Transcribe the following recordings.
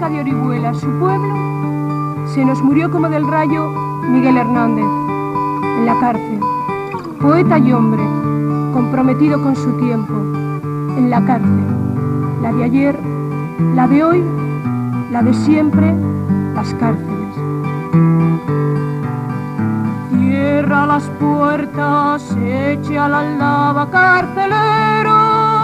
cerca de Orihuela, su pueblo, se nos murió como del rayo Miguel Hernández, en la cárcel. Poeta y hombre, comprometido con su tiempo, en la cárcel. La de ayer, la de hoy, la de siempre, las cárceles. Cierra las puertas, eche a la aldaba, carcelero.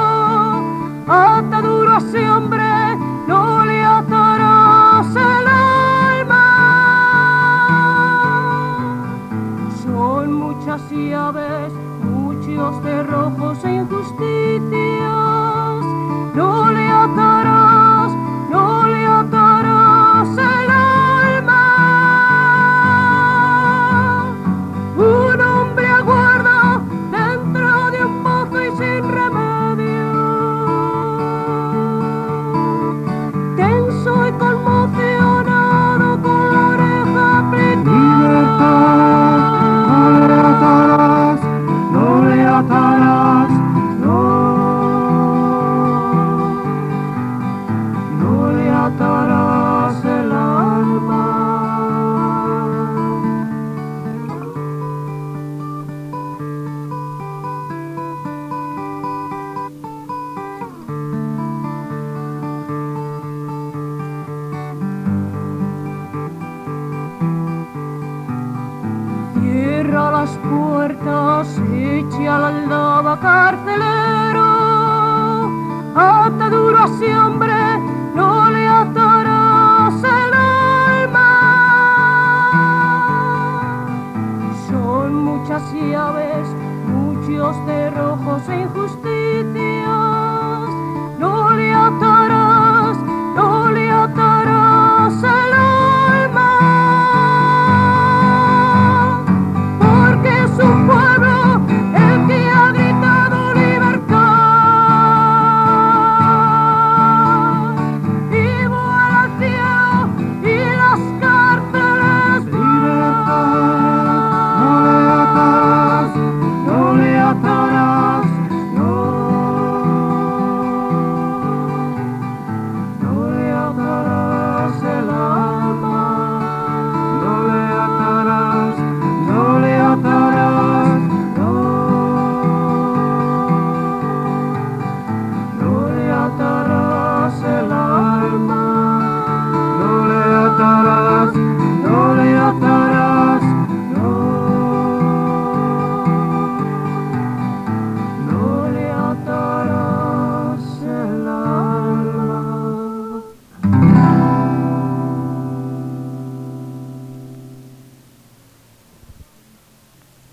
Ata duro a ese hombre, no le atarás el alma. Son muchas llaves, muchos cerrojos e injusticias. No le atarás, no le atarás el alma. Un hombre aguarda dentro de un pozo y sin remedio. Tenso y conmocionado con la oreja apretada. No le atarás, no le atarás el alma. Cierra las puertas, eche a la aldaba, carcelero. Ata duro a ese hombre,